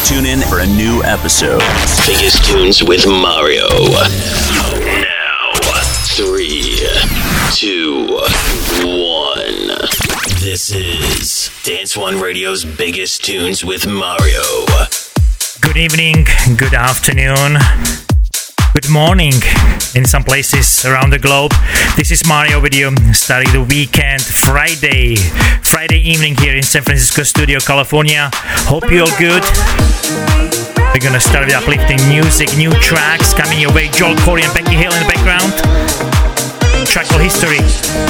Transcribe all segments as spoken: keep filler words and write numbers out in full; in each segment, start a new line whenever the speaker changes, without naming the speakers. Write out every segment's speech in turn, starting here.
Tune in for a new episode.
Biggest Tunes with Mario. Now, three, two, one. This is Dance One Radio's Biggest Tunes with Mario.
Good evening, good afternoon, good morning in some places around the globe. This is Mario with you, starting the weekend, Friday, Friday evening here in San Francisco Studio, California. Hope you're good. We're gonna start with uplifting music, new tracks coming your way. Joel Corey and Becky Hill in the background. Track called History.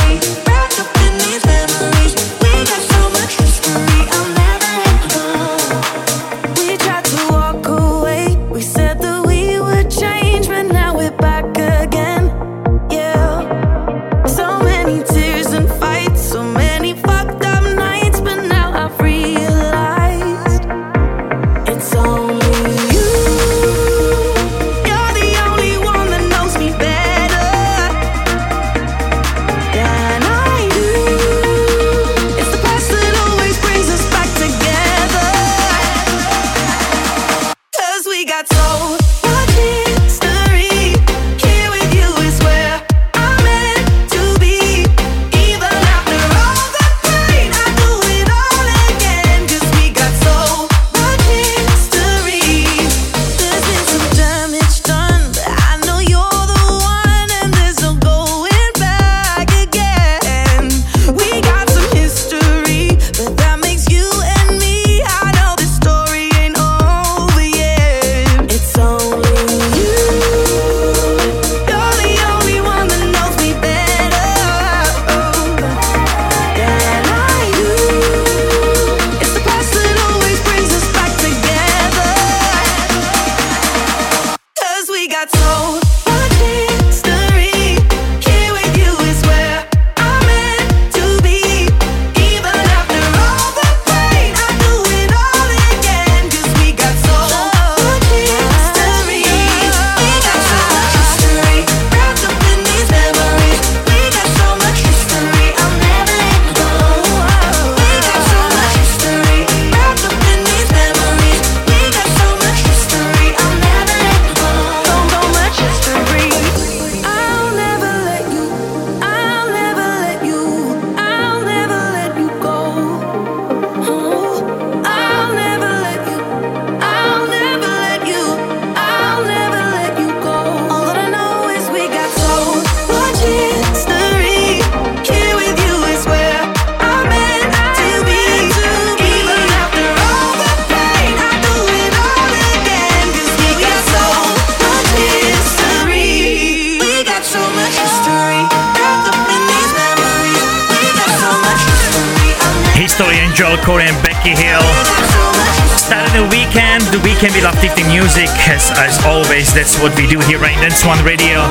Can be uplifting music as, as always. That's what we do here at Dance One Radio.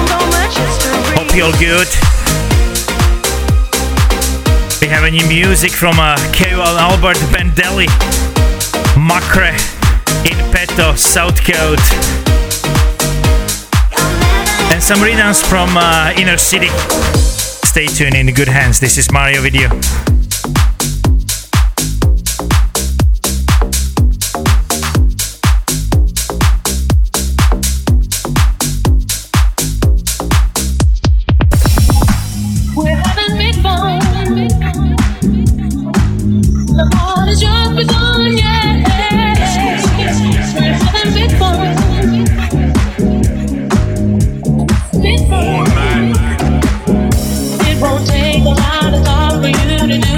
Hope you're good. We have a new music from uh, K O L Albert Bendelli, Macre in Petto, South Coast, and some rhythms from uh, Inner City. Stay tuned, in good hands. This is Mario with you.
It won't take a lot of thought for you to do.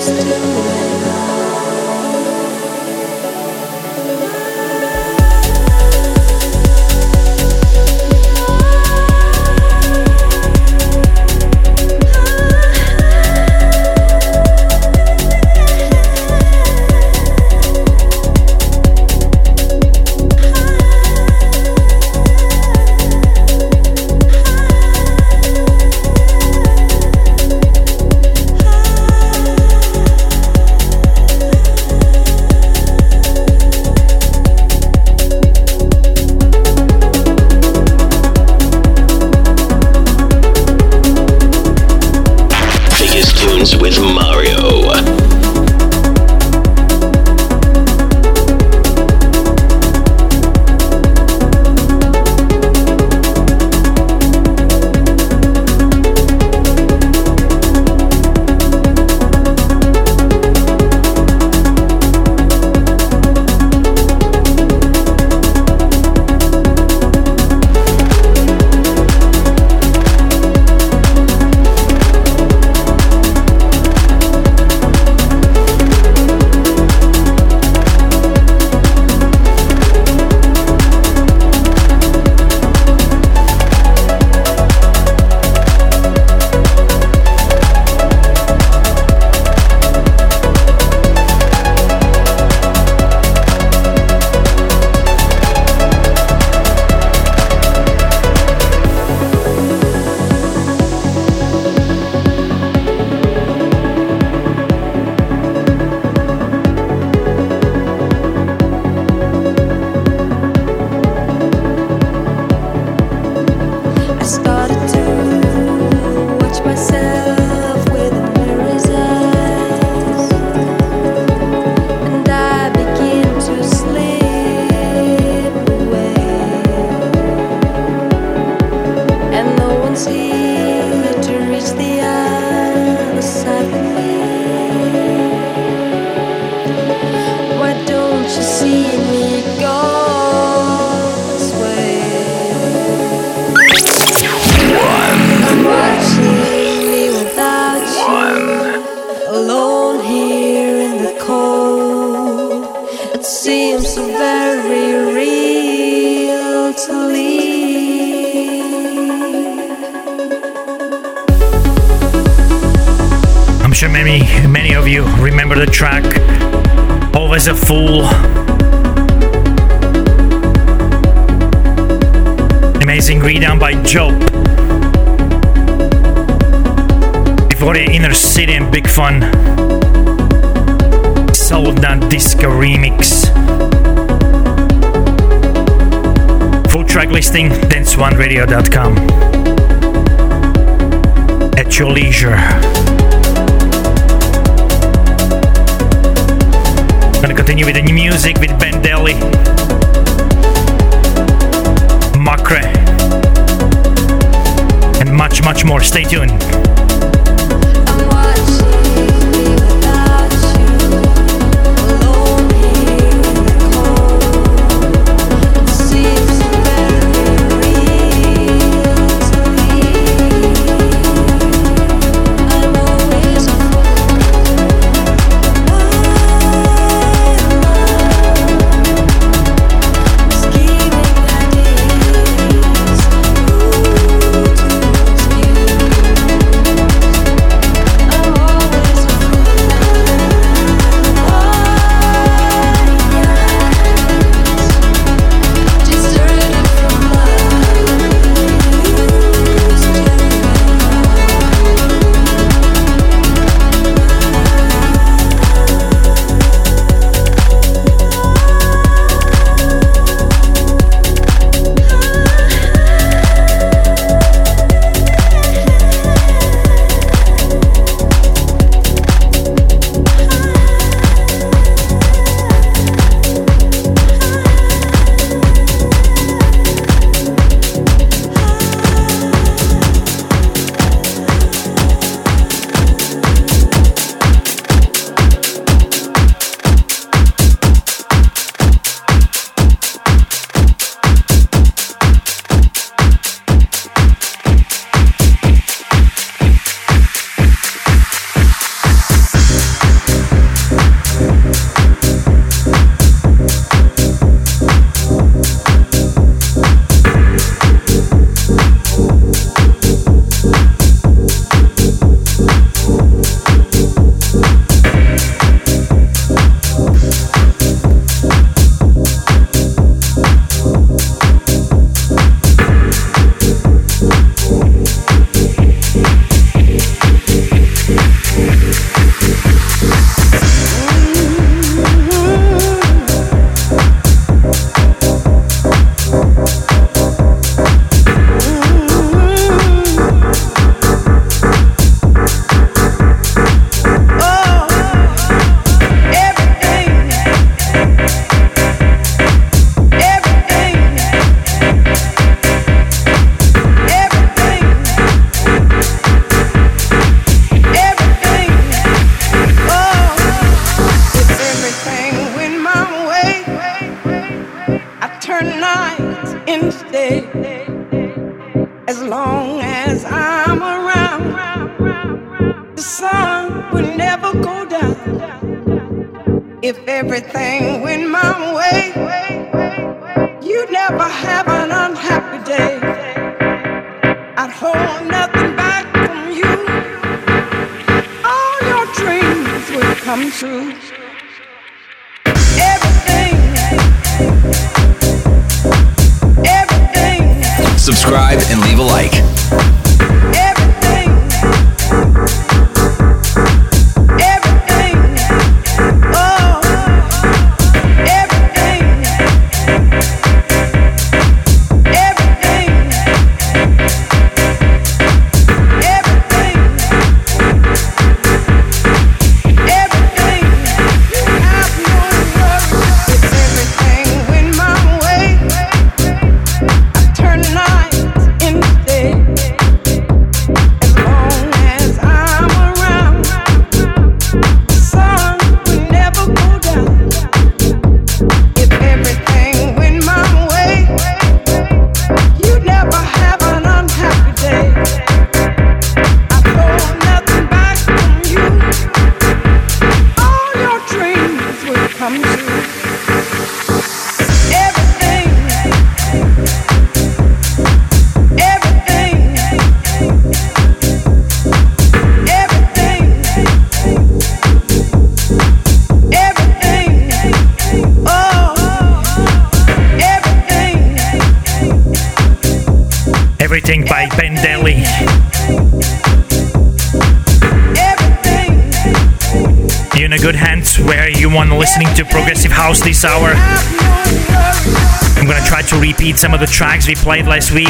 With Mario.
sure many, many of you remember the track Always a Fool. Amazing redone by Job. Before the Inner City and Big Fun, Soul Down Disco remix. Full track listing, dance one radio dot com. At your leisure. Gonna continue with the new music with Ben Daly, Makre, and much, much more. Stay tuned.
Subscribe and leave a like.
Everything by Ben Daly. You're in a good hands where you want listening to progressive house this hour. I'm gonna try to repeat some of the tracks we played last week.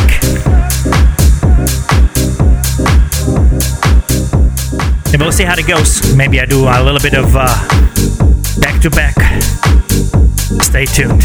And we'll see how it goes. Maybe I do a little bit of uh, back to back. Stay tuned.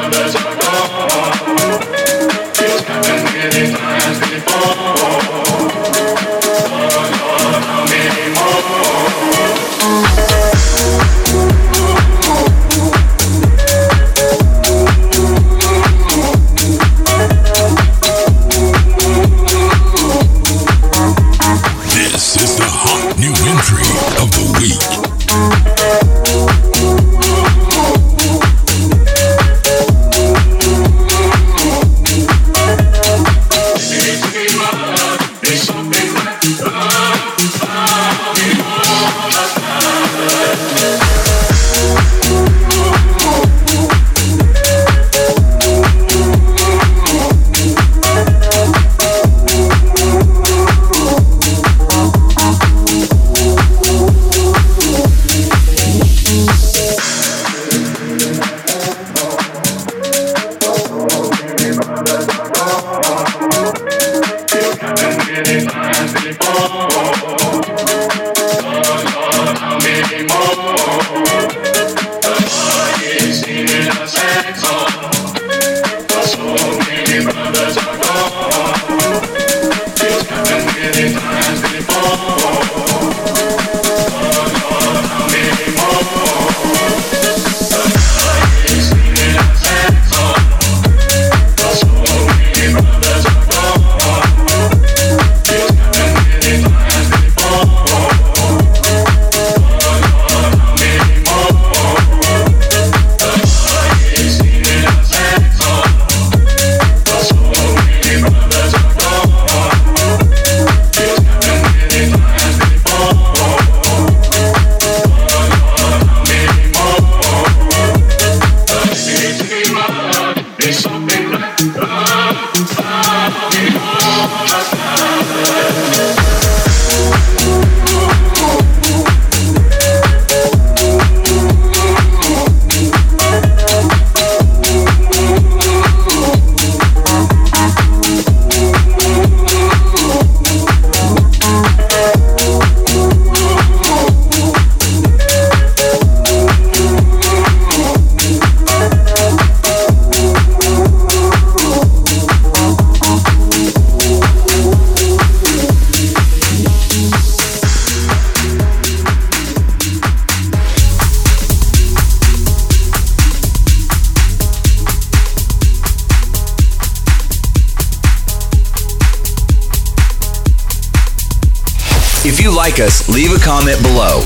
If you like us, leave a comment below.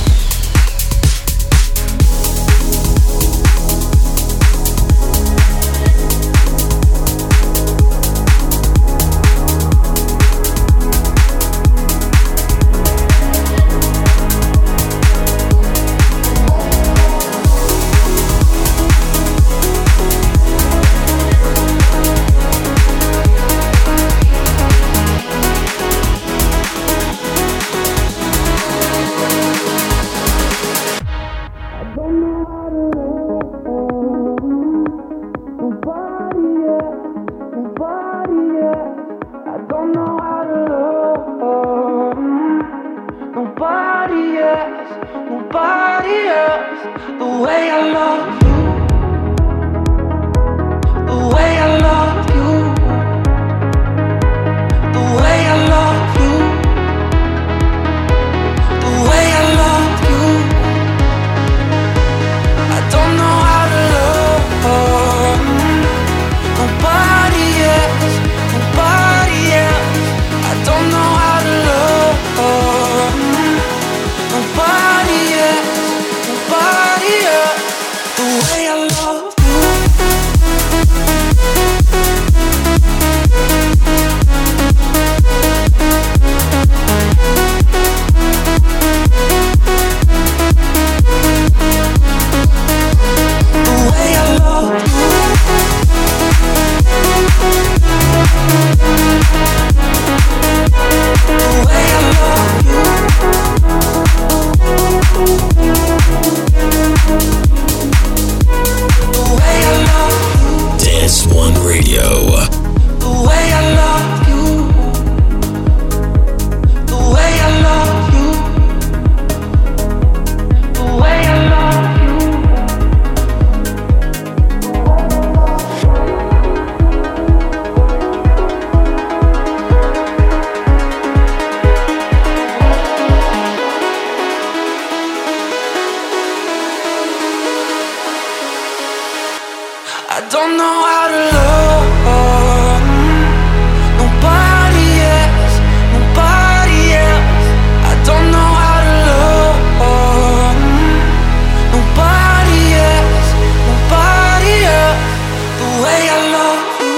how to love nobody else, nobody else. I don't know how to love nobody else, nobody else the way I love you.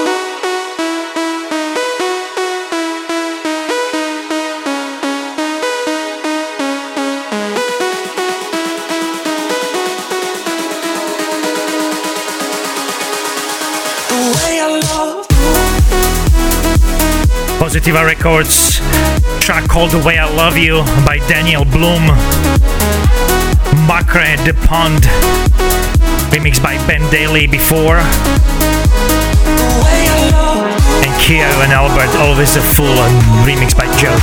Positiva Records, track called The Way I Love You by Daniel Bloom. Macre De Pond, remixed by Ben Daly before. And Keo and Albert, Always a Fool, and remixed by Joe.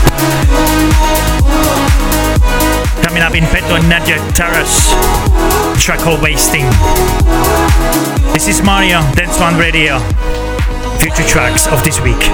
Coming up in petto, Nadia Taras, track called Wasting. This is Mario, Dance One Radio. Future tracks of this week.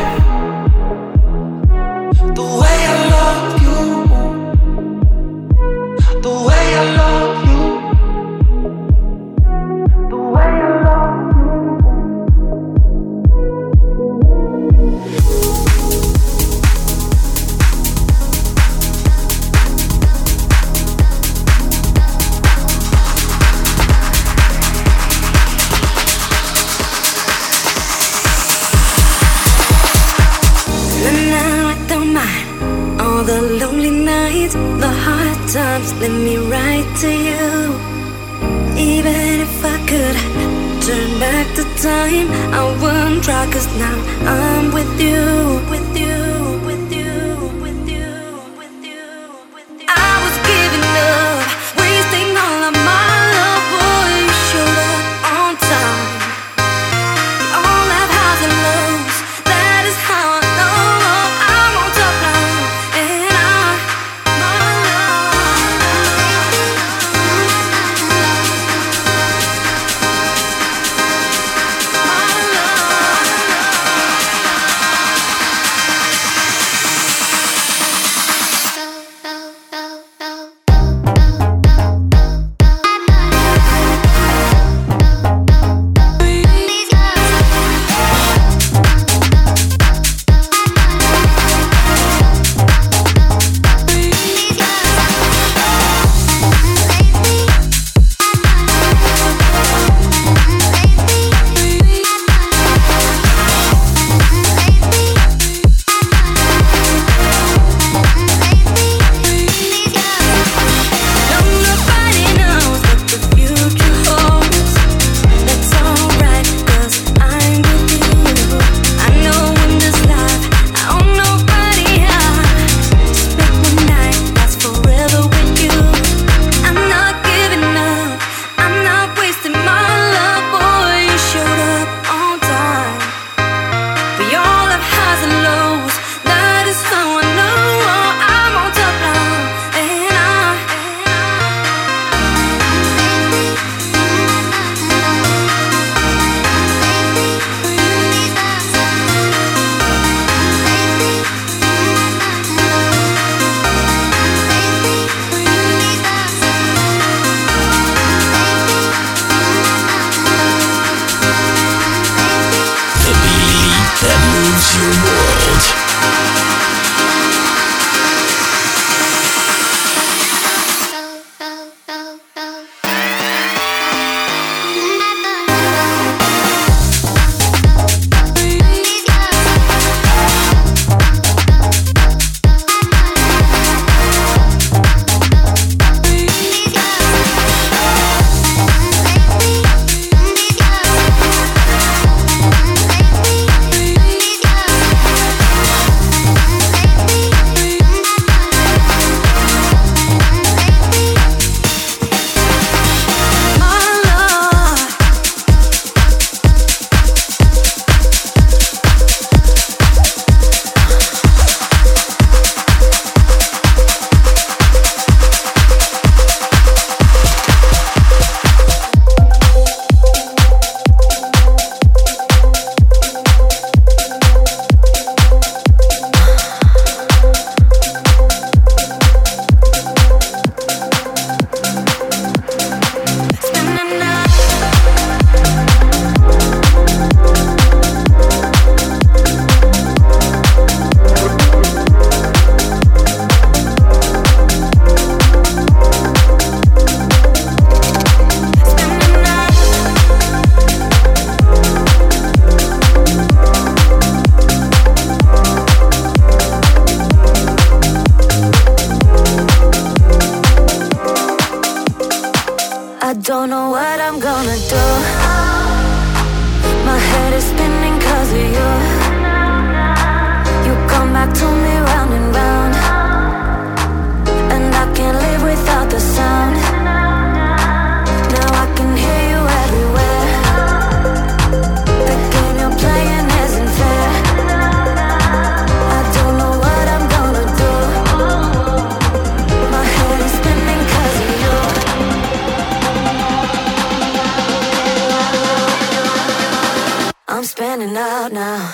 Let me write to you. Even if I could turn back the time, I wouldn't try, 'cause now I'm with you, with you, with you, with you, with you, with you. I was giving up, wasting all of my love, boy, you showed up on time. We all have highs and lows, that is how I know I'm on top now. And I, my I'm spinning out now.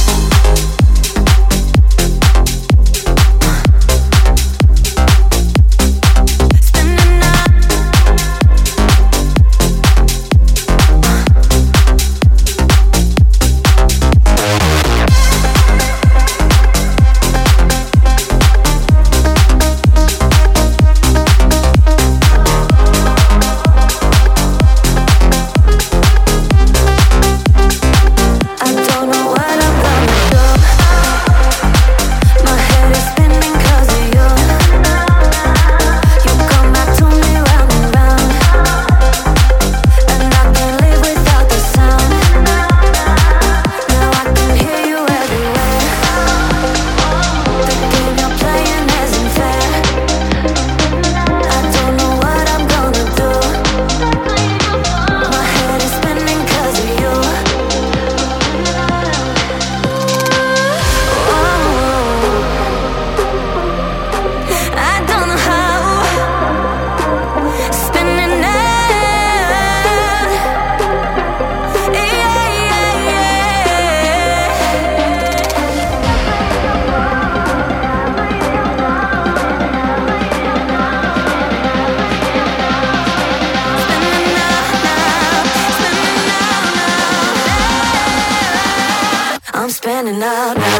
I'm spinning out now.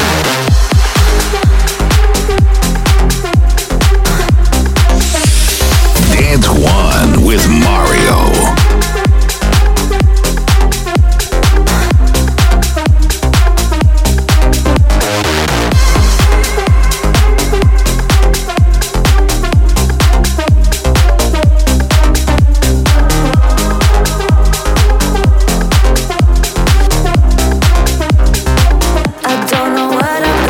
Dance One with Mario.
I don't know what I'm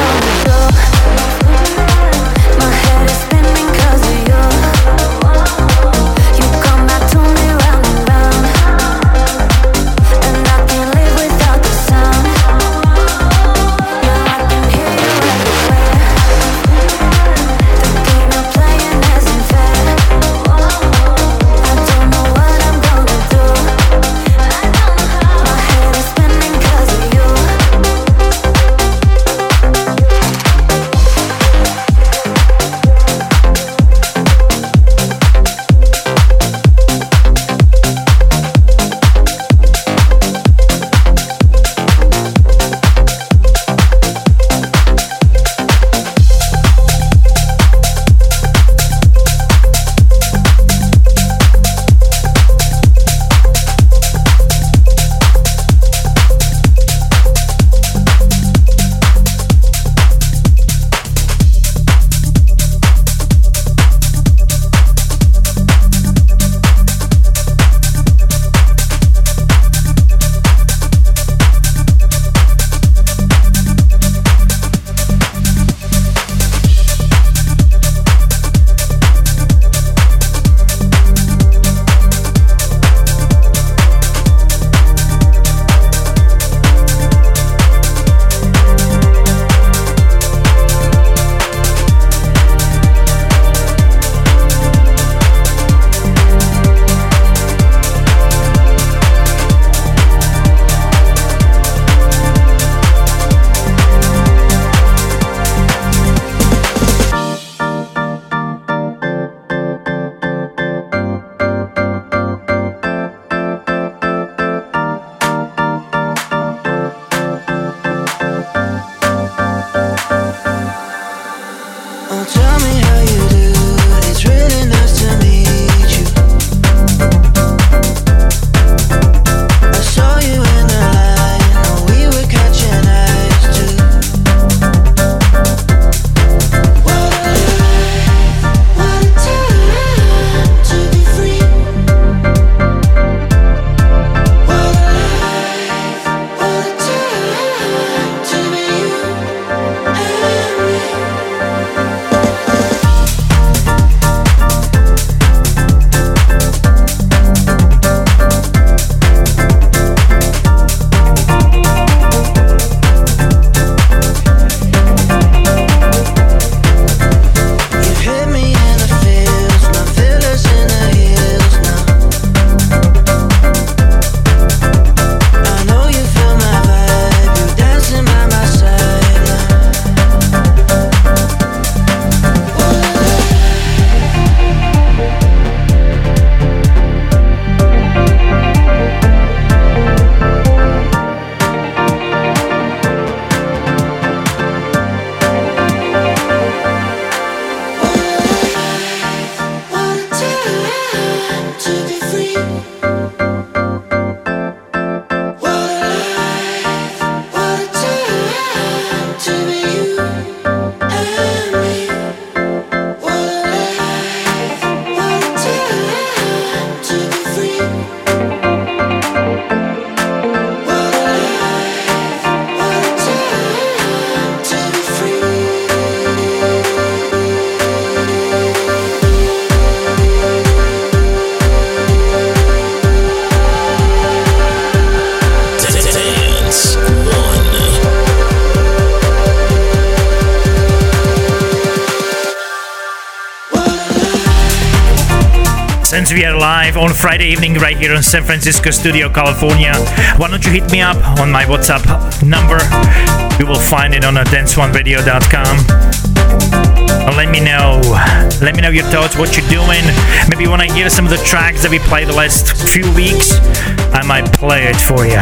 since we are live on Friday evening right here in San Francisco Studio, California, why don't you hit me up on my WhatsApp number? You will find it on dance one radio dot com. Let me know. Let me know your thoughts, what you're doing. Maybe you want to hear some of the tracks that we played the last few weeks. I might play it for you.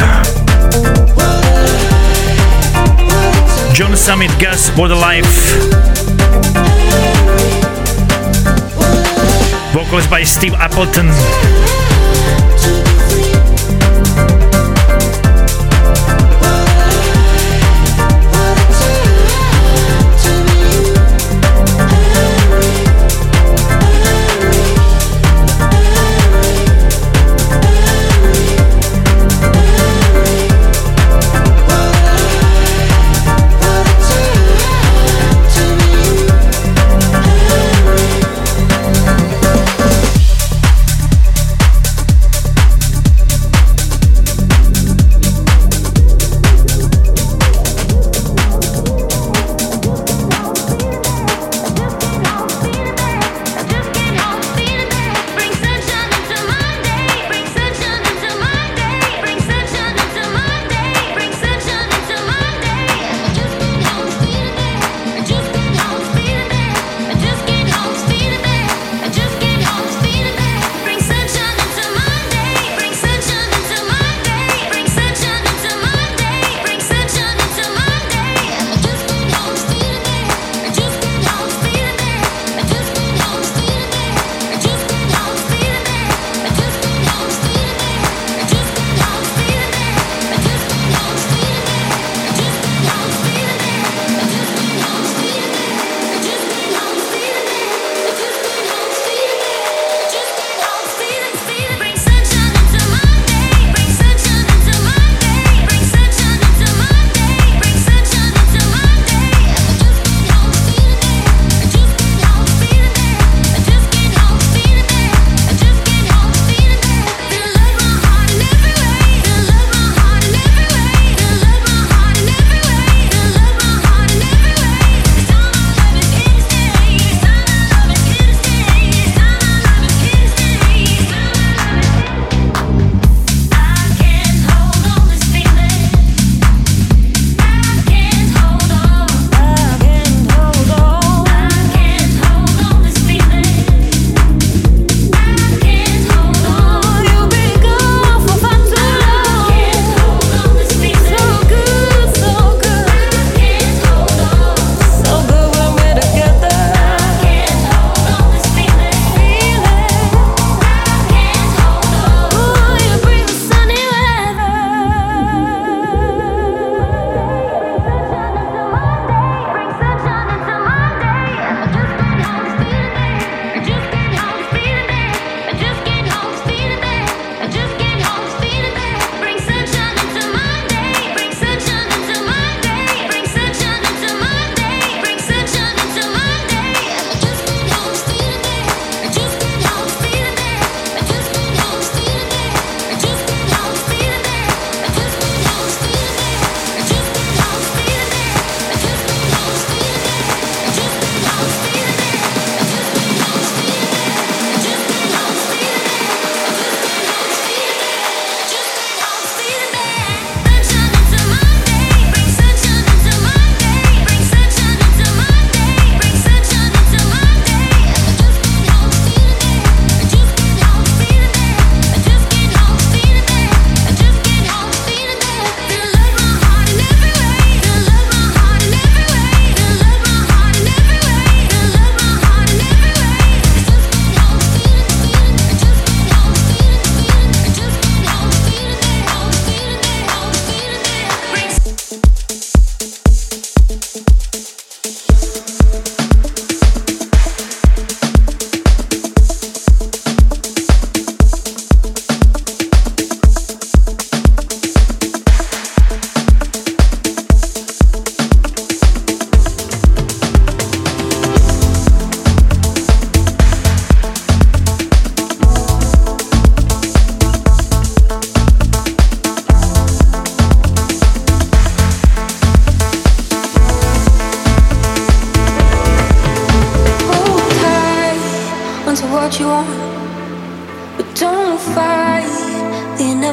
John Summit, Gus, What a Life. Vocals by Steve Appleton.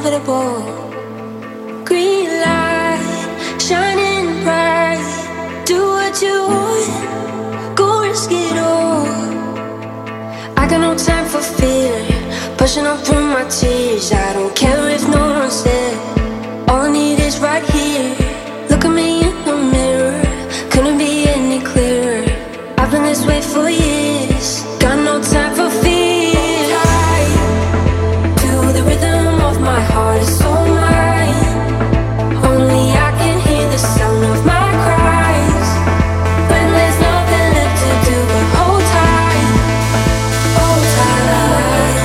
inevitable. Green light, shining bright. Do what you want, go risk it all. I got no time for fear, pushing up through my tears. I don't care if no one's there. All I need is right here. Look at me in the mirror, couldn't be any clearer. I've been this way for years, got no time for fear. To the rhythm of my heart, it's so mine. Only I can hear the sound of my cries. When there's nothing left to do but hold tight, hold tight.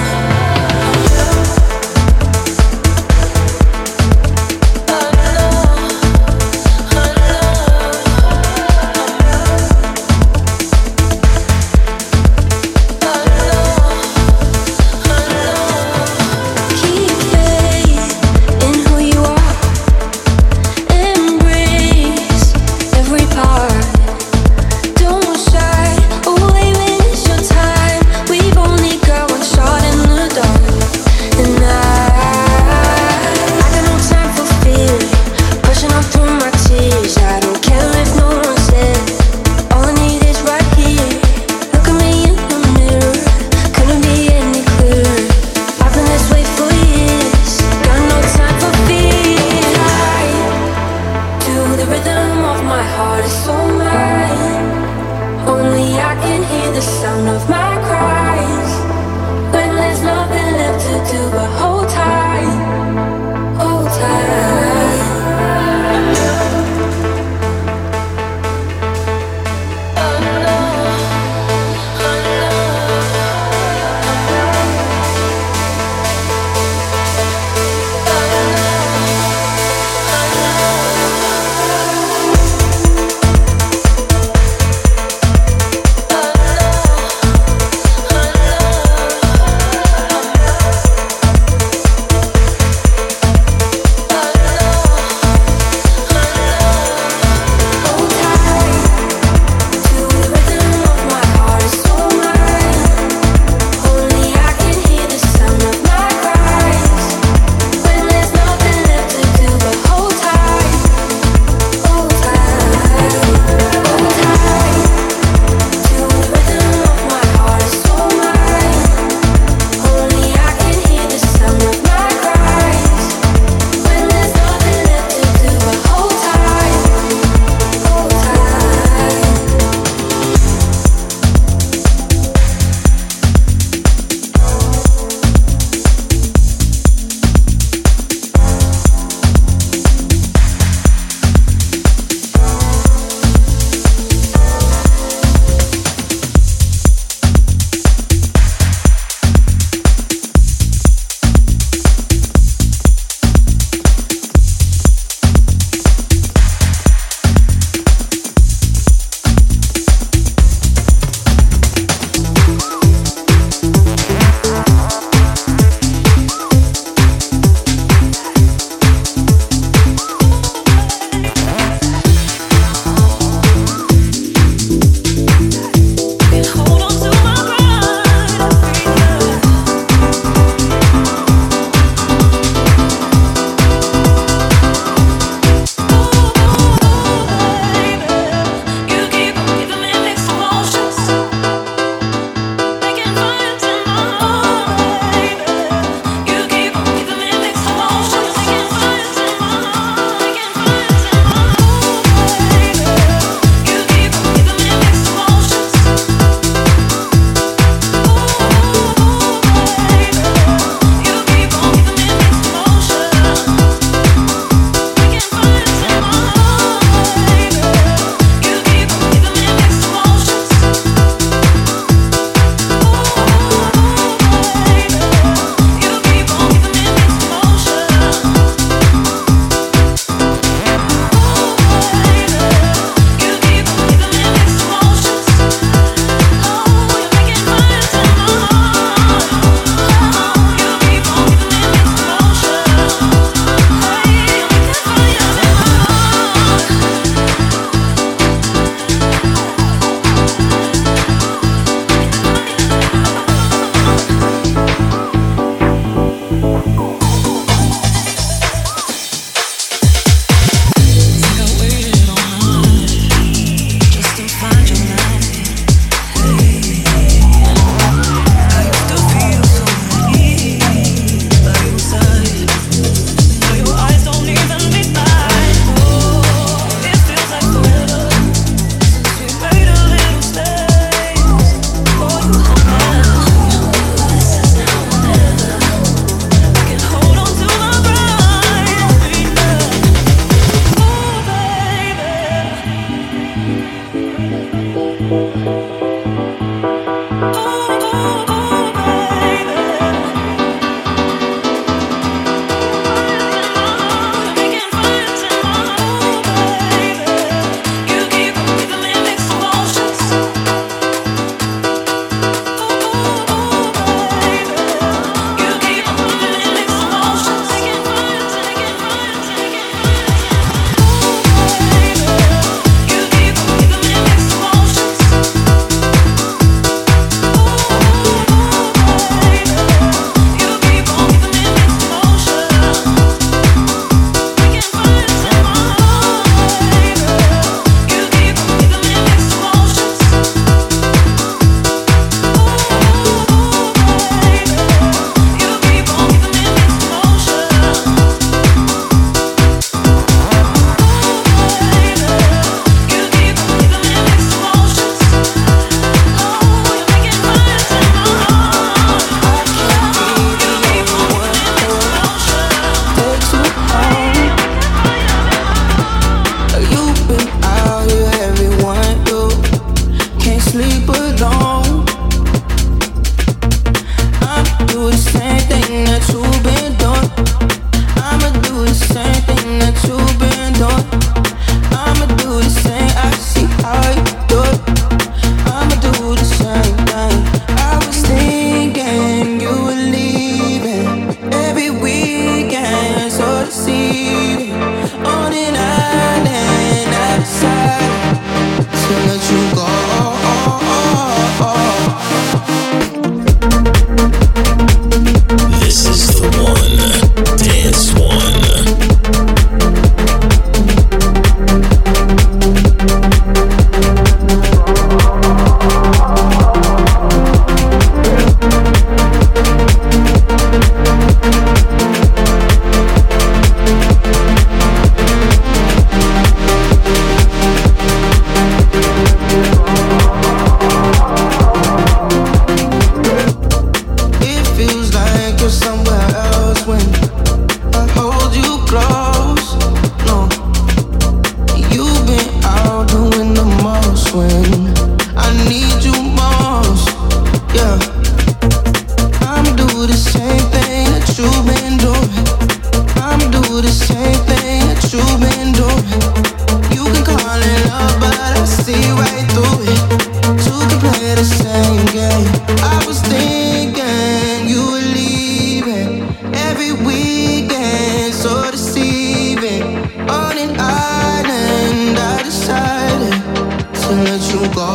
go.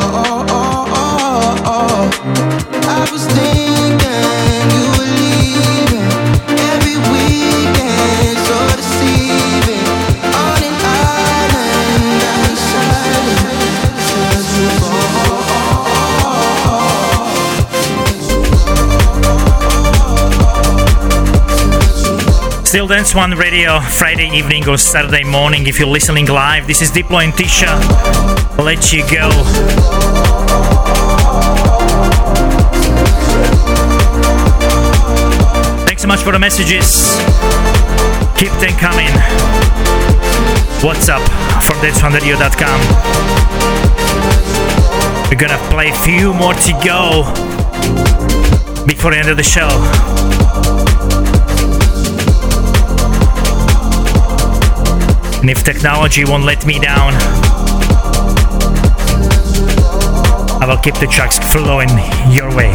I was thinking you were leaving every weekend, so deceiving. On an island, I decided to go.
Still Dance One Radio, Friday evening or Saturday morning if you're listening live. This is Diplo and Tisha. Let you go. Thanks so much for the messages. Keep them coming. What's up from dance one radio dot com. We're gonna play a few more to go before the end of the show. And if technology won't let me down, I will keep the tracks flowing your way.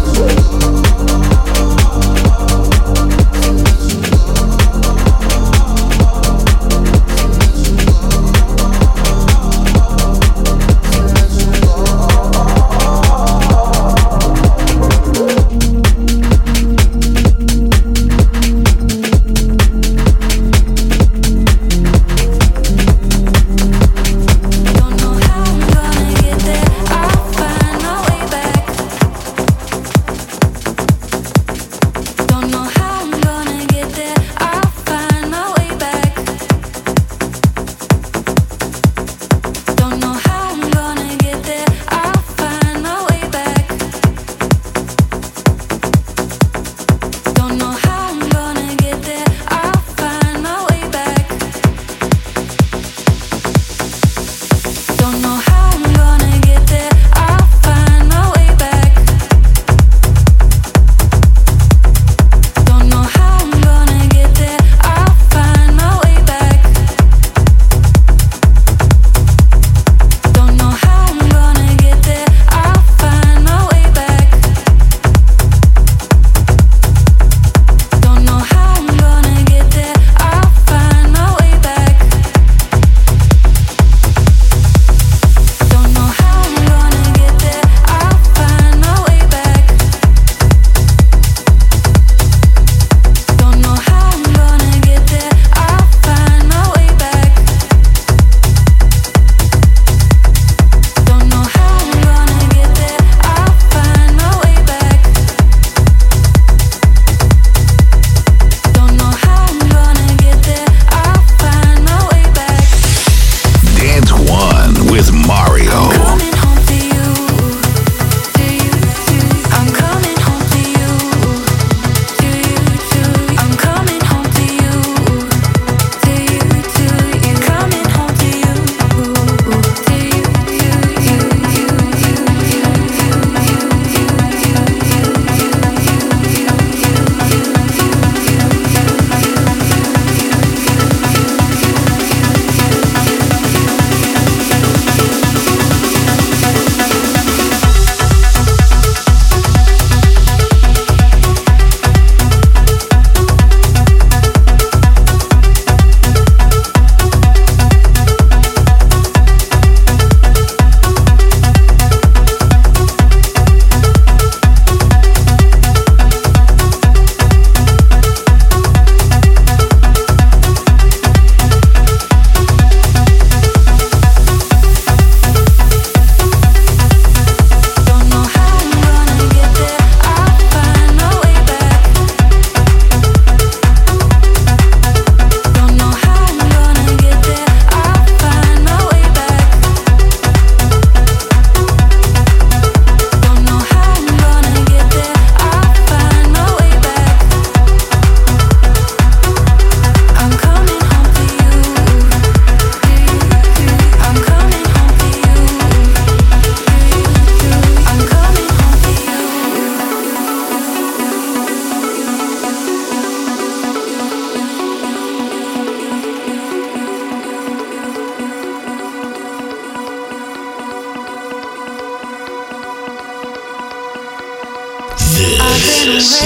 This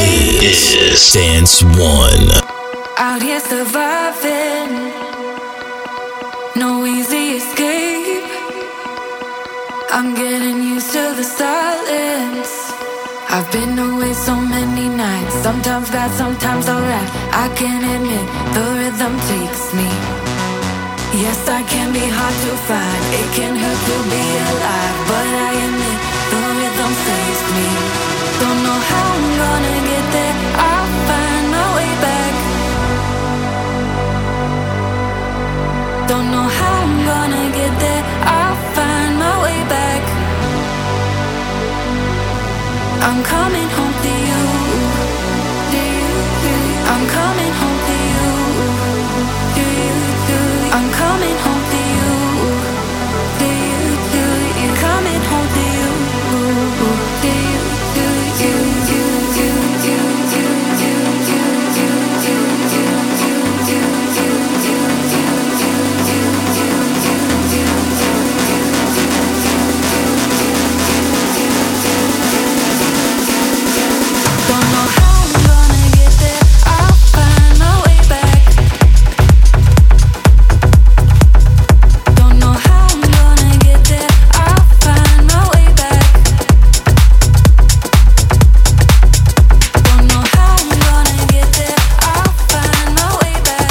is Dance One.
Out here surviving, no easy escape.
I'm getting used to the silence. I've been away so many nights. Sometimes bad, sometimes alright. I can admit the rhythm takes me. Yes, I can be hard to find. It can hurt to be alive, but I admit the rhythm saves me. Don't know how I'm gonna get there. I'll find my way back. Don't know how I'm gonna get there. I'll find my way back. I'm coming home to you. To you, to you. I'm coming home to you. To you, to you. I'm coming home to you. To you, to you. Coming home to you. To you, to you. To you, to you. Don't know how I'm gonna get there. I'll find my way back. Don't know how I'm gonna get there. I'll find my way back. Don't know how I'm gonna get there. I'll find my way back.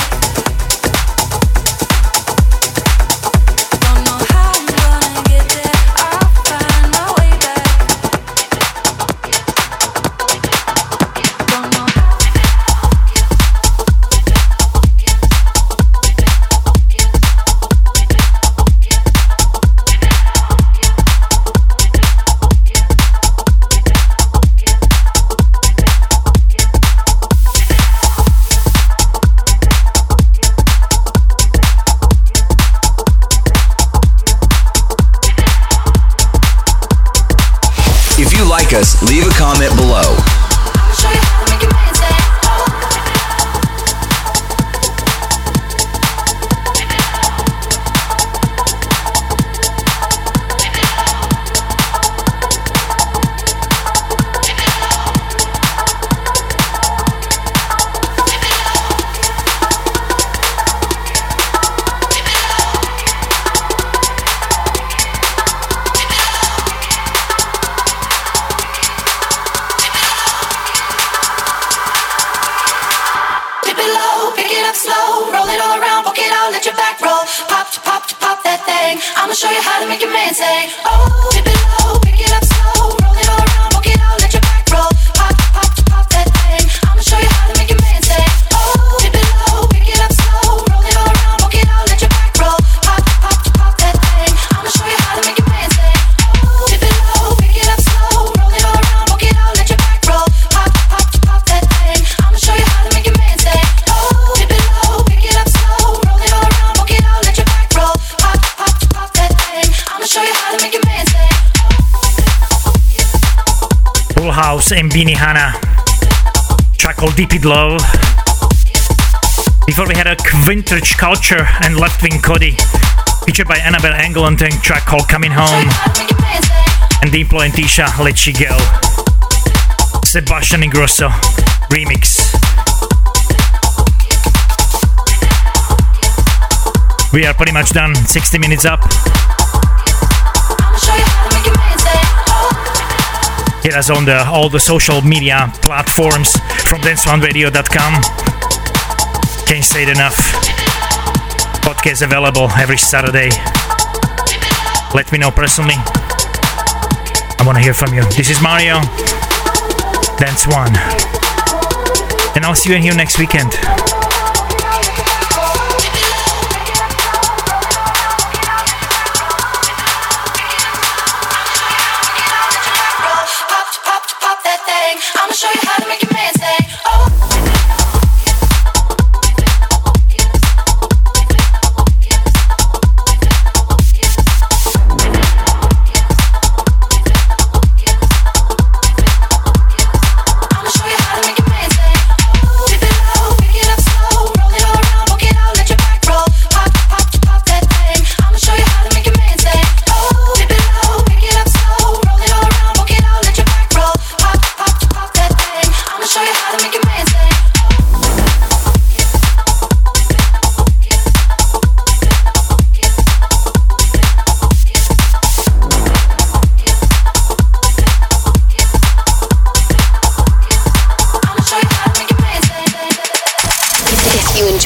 Don't know how I'm gonna get there. I'll find my way back. Don't know.
If you like us, leave a comment below.
I'll show you how to make your man say, oh. Dip it low, pick it up slow, roll it all around, poke it out, let your back roll. Pop, pop, pop that thing. I'ma show you how to make your man say, oh. Dip it low, pick it up slow, roll it all around, poke it out, let your back roll. Pop, pop, pop that thing. I'ma show you how to make your man say, oh. Dip it low, pick it up slow, roll it all around, poke it out, let your back roll. Pop, pop, pop that thing. I'ma show you how to make your man say, oh. Dip it low, pick it up slow, roll it all around, poke it out, let your back roll. Pop, pop, pop that thing. I'ma show you how to make your man say, oh. Dip it low, pick it up slow, roll it all around, poke it out, let your back roll. Pop, pop, pop that thing. I'ma show you how to make your man say,
Full House and Beanie Hanna. Track called Deep It Love. Before we had a Vintage Culture and Left Wing Cody, featured by Annabelle Engelland, and track called Coming Home. And Diplo and Tisha, Let You Go. Sebastian Ingrosso remix. We are pretty much done. sixty minutes up.
I'ma show you how to make your man say, oh.
Hit us on the all the social media platforms from dance one radio dot com. Can't say it enough. Podcast available every Saturday. Let me know personally. I want to hear from you. This is Mario. Dance One. And I'll see you in here next weekend.
Pop, pop, pop that thing. I'ma show you how to make your man say, oh. I'ma show you how to make your man say, oh. Dip it low, pick it up slow, roll it all around, poke it out, let your back roll. Pop, pop, pop that thing. I'ma show you how to make your man say, oh. Dip it low, pick it up slow, roll it all around, poke it out, let your back roll. Pop, pop, pop that thing. I'ma show you how to make your man say,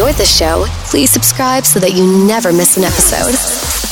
enjoyed this show, please subscribe so that you never miss an episode.